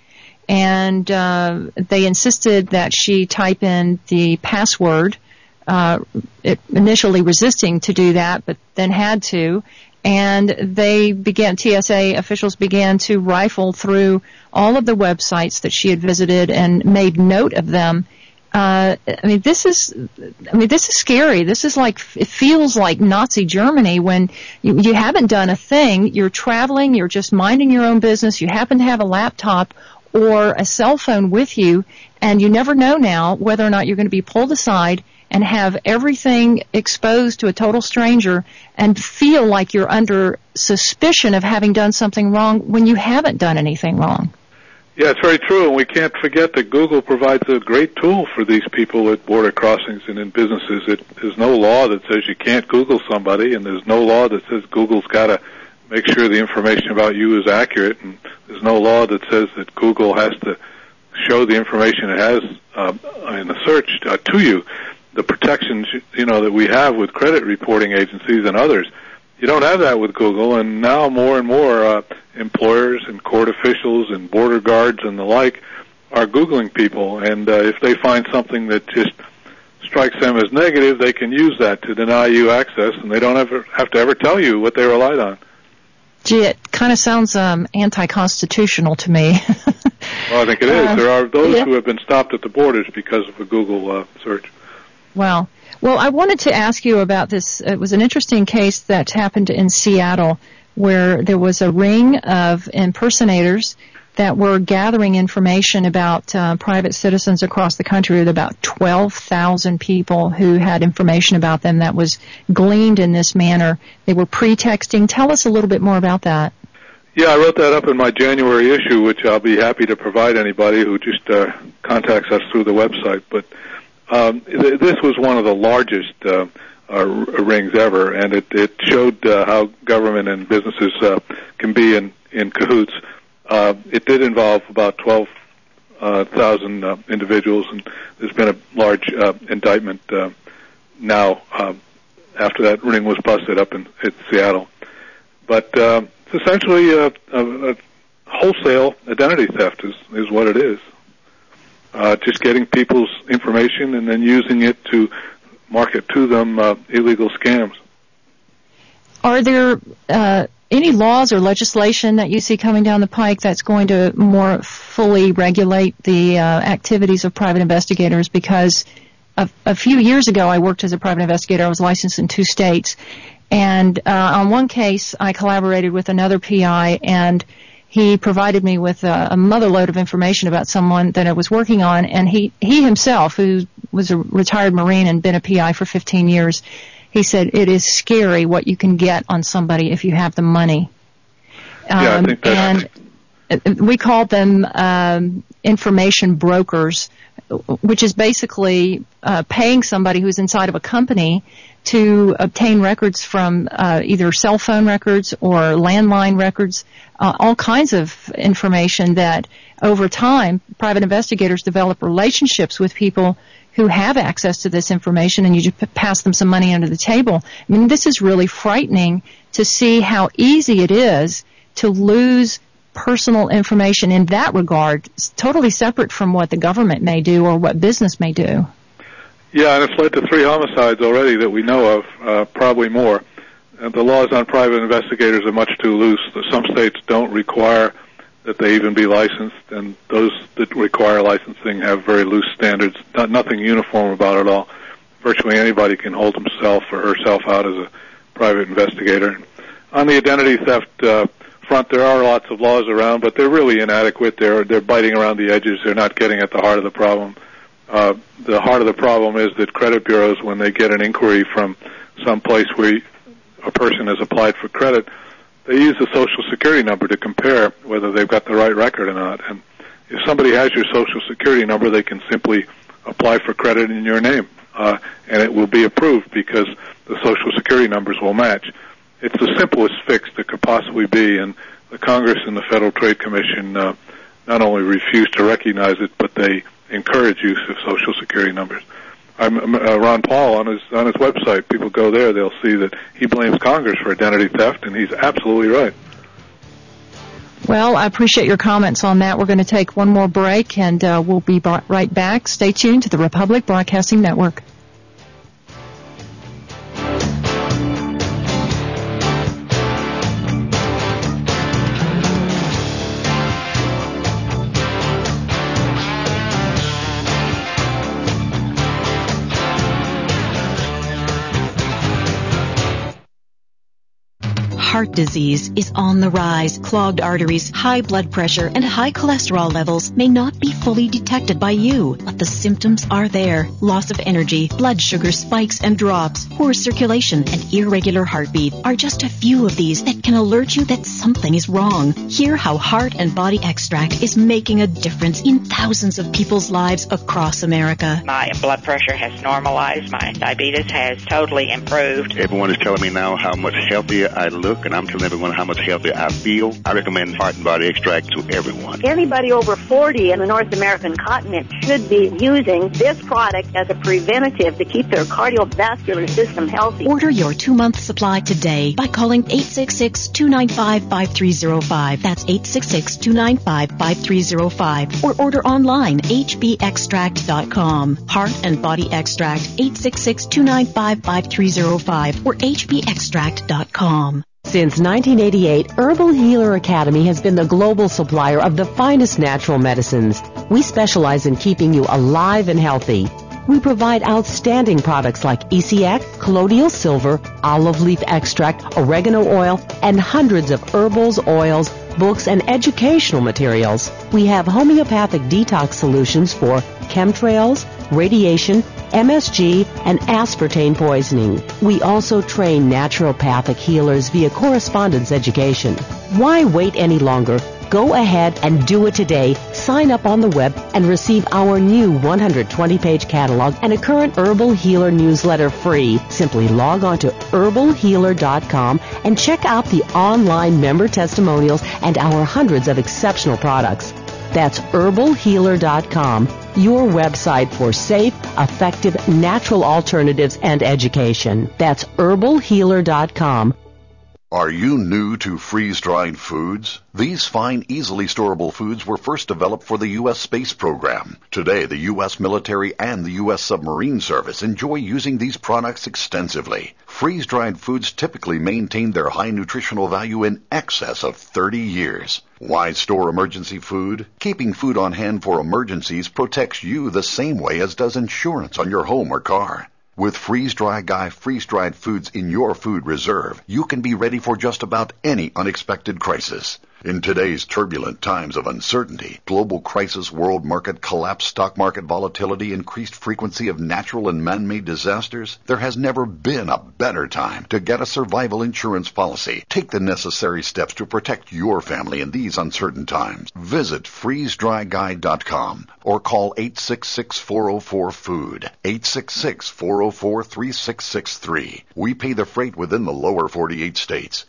and uh, they insisted that she type in the password, uh, it, initially resisting to do that, but then had to. And they began, T S A officials began to rifle through all of the websites that she had visited and made note of them. Uh, I mean, this is, I mean, this is scary. This is like, it feels like Nazi Germany when you, you haven't done a thing. You're traveling, you're just minding your own business. You happen to have a laptop or a cell phone with you, and you never know now whether or not you're going to be pulled aside and have everything exposed to a total stranger and feel like you're under suspicion of having done something wrong when you haven't done anything wrong. Yeah, it's very true, and we can't forget that Google provides a great tool for these people at border crossings and in businesses. It, there's no law that says you can't Google somebody, and there's no law that says Google's got to make sure the information about you is accurate, and there's no law that says that Google has to show the information it has uh, in the search uh, to you. The protections, you know, that we have with credit reporting agencies and others, you don't have that with Google, and now more and more uh, employers and court officials and border guards and the like are Googling people, and uh, if they find something that just strikes them as negative, they can use that to deny you access, and they don't ever have to ever tell you what they relied on. Gee, it kind of sounds um, anti-constitutional to me. Well, I think it is. Uh, there are those yeah. who have been stopped at the borders because of a Google uh, search. Wow. Well, I wanted to ask you about this. It was an interesting case that happened in Seattle where there was a ring of impersonators that were gathering information about uh, private citizens across the country, with about twelve thousand people who had information about them that was gleaned in this manner. They were pretexting. Tell us a little bit more about that. Yeah, I wrote that up in my January issue, which I'll be happy to provide anybody who just uh, contacts us through the website. But um, th- this was one of the largest uh, uh, r- rings ever, and it, it showed uh, how government and businesses uh, can be in, in cahoots. Uh, it did involve about twelve thousand uh, uh, individuals, and there's been a large uh, indictment uh, now uh, after that ring was busted up in, in Seattle. But uh, it's essentially a, a, a wholesale identity theft is, is what it is. Uh, just getting people's information and then using it to market to them uh, illegal scams. Are there uh, any laws or legislation that you see coming down the pike that's going to more fully regulate the uh, activities of private investigators? Because a, a few years ago I worked as a private investigator. I was licensed in two states. And uh, on one case, I collaborated with another P I, and he provided me with a, a motherload of information about someone that I was working on. And he, he himself, who was a retired Marine and been a P I for fifteen years, he said, it is scary what you can get on somebody if you have the money. Um, yeah, I think that's... And we called them um, information brokers, which is basically uh, paying somebody who's inside of a company to obtain records from uh, either cell phone records or landline records, uh, all kinds of information that over time private investigators develop relationships with people who have access to this information, and you just pass them some money under the table. I mean, this is really frightening to see how easy it is to lose personal information in that regard. It's totally separate from what the government may do or what business may do. Yeah, and it's led to three homicides already that we know of, uh, probably more. And the laws on private investigators are much too loose. Some states don't require that they even be licensed, and those that require licensing have very loose standards, not, nothing uniform about it all. Virtually anybody can hold himself or herself out as a private investigator. On the identity theft uh, front, there are lots of laws around, but they're really inadequate. They're, they're biting around the edges. They're not getting at the heart of the problem. Uh, the heart of the problem is that credit bureaus, when they get an inquiry from some place where a person has applied for credit, they use the Social Security number to compare whether they've got the right record or not. And if somebody has your Social Security number, they can simply apply for credit in your name, uh, and it will be approved because the Social Security numbers will match. It's the simplest fix that could possibly be, and the Congress and the Federal Trade Commission uh, not only refuse to recognize it, but they encourage use of Social Security numbers. I'm, uh, Ron Paul, on his on his website, people go there, they'll see that he blames Congress for identity theft, and he's absolutely right. Well, I appreciate your comments on that. We're going to take one more break, and uh, we'll be right back. Stay tuned to the Republic Broadcasting Network. Heart disease is on the rise. Clogged arteries, high blood pressure, and high cholesterol levels may not be fully detected by you, but the symptoms are there. Loss of energy, blood sugar spikes and drops, poor circulation, and irregular heartbeat are just a few of these that can alert you that something is wrong. Hear how Heart and Body Extract is making a difference in thousands of people's lives across America. My blood pressure has normalized. My diabetes has totally improved. Everyone is telling me now how much healthier I look, and I'm telling everyone how much healthier I feel. I recommend Heart and Body Extract to everyone. Anybody over forty in the North American continent should be using this product as a preventative to keep their cardiovascular system healthy. Order your two-month supply today by calling eight six six, two nine five, five three zero five. That's eight six six, two nine five, five three zero five. Or order online, h b extract dot com. Heart and Body Extract, eight six six, two nine five, five three zero five or h b extract dot com. Since nineteen eighty-eight, Herbal Healer Academy has been the global supplier of the finest natural medicines. We specialize in keeping you alive and healthy. We provide outstanding products like E C X, colloidal silver, olive leaf extract, oregano oil, and hundreds of herbals, oils, books, and educational materials. We have homeopathic detox solutions for chemtrails, radiation, M S G, and aspartame poisoning. We also train naturopathic healers via correspondence education. Why wait any longer? Go ahead and do it today. Sign up on the web and receive our new one hundred twenty page catalog and a current Herbal Healer newsletter free. Simply log on to herbal healer dot com and check out the online member testimonials and our hundreds of exceptional products. That's herbal healer dot com, your website for safe, effective, natural alternatives and education. That's herbal healer dot com. Are you new to freeze-dried foods? These fine, easily storable foods were first developed for the U S space program. Today, the U S military and the U S submarine service enjoy using these products extensively. Freeze-dried foods typically maintain their high nutritional value in excess of thirty years. Why store emergency food? Keeping food on hand for emergencies protects you the same way as does insurance on your home or car. With Freeze-Dry Guy freeze-dried foods in your food reserve, you can be ready for just about any unexpected crisis. In today's turbulent times of uncertainty, global crisis, world market collapse, stock market volatility, increased frequency of natural and man-made disasters, there has never been a better time to get a survival insurance policy. Take the necessary steps to protect your family in these uncertain times. Visit freeze dry guide dot com or call eight six six, four oh four, food, eight six six, four oh four, three six six three. We pay the freight within the lower forty-eight states.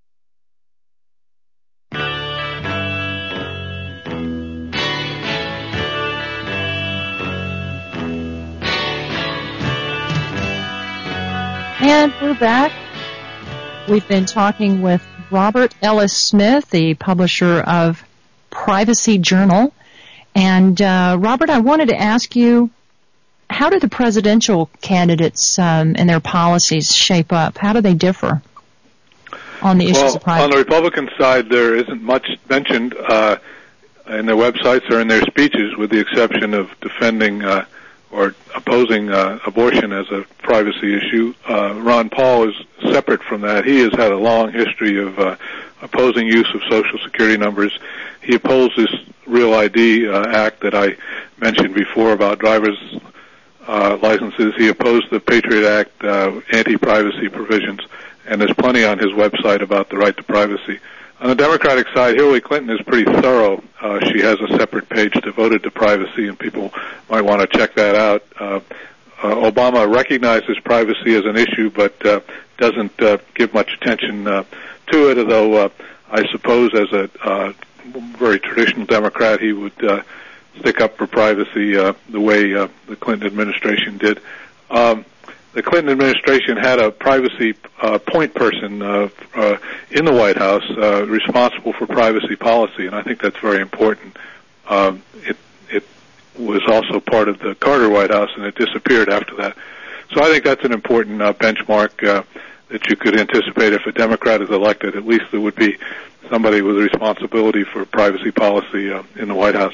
And we're back. We've been talking with Robert Ellis Smith, the publisher of Privacy Journal. And, uh, Robert, I wanted to ask you, how do the presidential candidates um, and their policies shape up? How do they differ on the issues well, of privacy? On the Republican side, there isn't much mentioned uh, in their websites or in their speeches, with the exception of defending uh, or opposing uh, abortion as a privacy issue. Uh, Ron Paul is separate from that. He has had a long history of uh, opposing use of Social Security numbers. He opposed this Real I D uh, Act that I mentioned before about driver's uh, licenses. He opposed the Patriot Act uh, anti-privacy provisions, and there's plenty on his website about the right to privacy. On the Democratic side, Hillary Clinton is pretty thorough. Uh, she has a separate page devoted to privacy, and people might want to check that out. Uh, uh, Obama recognizes privacy as an issue, but uh, doesn't uh, give much attention uh, to it, although uh, I suppose as a uh, very traditional Democrat, he would uh, stick up for privacy uh, the way uh, the Clinton administration did. Um, The Clinton administration had a privacy uh, point person uh, uh, in the White House uh, responsible for privacy policy, and I think that's very important. Um, it, it was also part of the Carter White House, and it disappeared after that. So I think that's an important uh, benchmark uh, that you could anticipate if a Democrat is elected. At least there would be somebody with responsibility for privacy policy uh, in the White House.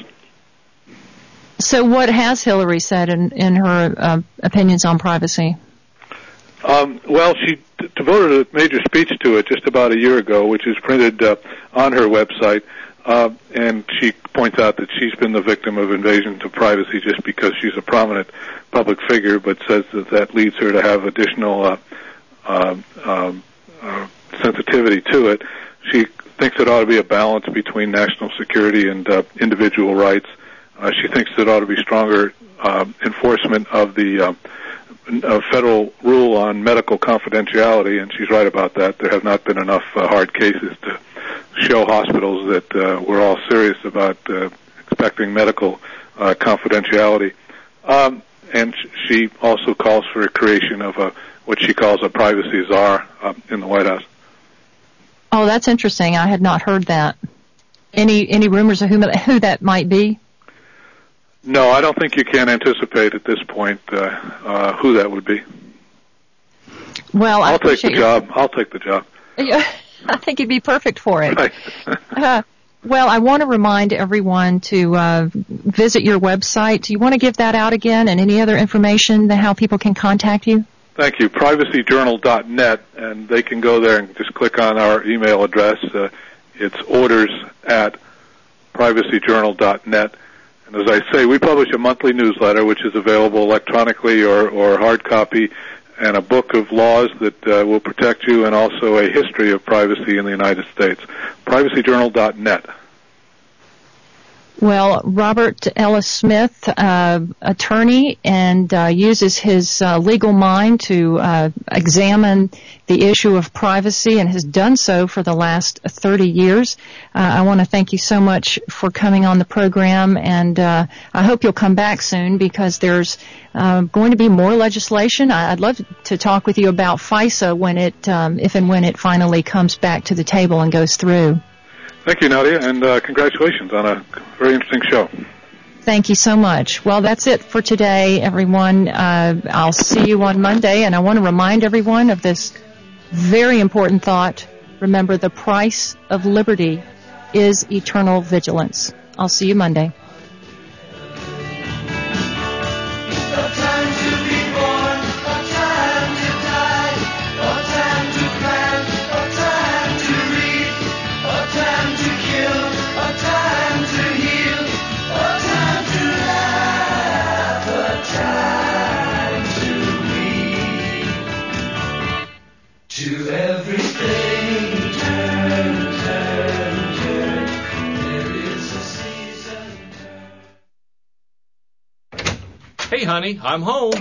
So what has Hillary said in, in her uh, opinions on privacy? Um, well, she d- devoted a major speech to it just about a year ago, which is printed uh, on her website, uh, and she points out that she's been the victim of invasion to privacy just because she's a prominent public figure, but says that that leads her to have additional uh, uh, um, uh, sensitivity to it. She thinks it ought to be a balance between national security and uh, individual rights. Uh, she thinks there ought to be stronger uh, enforcement of the uh, a federal rule on medical confidentiality, and she's right about that. There have not been enough uh, hard cases to show hospitals that uh, we're all serious about uh, expecting medical uh, confidentiality. Um, and she also calls for a creation of a what she calls a privacy czar uh, in the White House. Oh, that's interesting. I had not heard that. Any any rumors of who who that might be? No, I don't think you can anticipate at this point uh, uh, who that would be. Well, I I'll take the your... job. I'll take the job. Yeah, I think you'd be perfect for it. Right. uh, well, I want to remind everyone to uh, visit your website. Do you want to give that out again, and any other information that how people can contact you? Thank you. privacy journal dot net, and they can go there and just click on our email address. Uh, it's orders at privacy journal dot net. And as I say, we publish a monthly newsletter, which is available electronically or, or hard copy, and a book of laws that uh, will protect you, and also a history of privacy in the United States. privacy journal dot net. Well, Robert Ellis Smith, uh, attorney, and uh, uses his uh, legal mind to uh, examine the issue of privacy, and has done so for the last thirty years. Uh, I want to thank you so much for coming on the program, and uh, I hope you'll come back soon, because there's uh, going to be more legislation. I'd love to talk with you about FISA when it, um, if and when it finally comes back to the table and goes through. Thank you, Nadia, and uh, congratulations on a very interesting show. Thank you so much. Well, that's it for today, everyone. Uh, I'll see you on Monday, and I want to remind everyone of this very important thought. Remember, the price of liberty is eternal vigilance. I'll see you Monday. To To everything, turn, turn, turn. There is a season. Hey, honey, I'm home.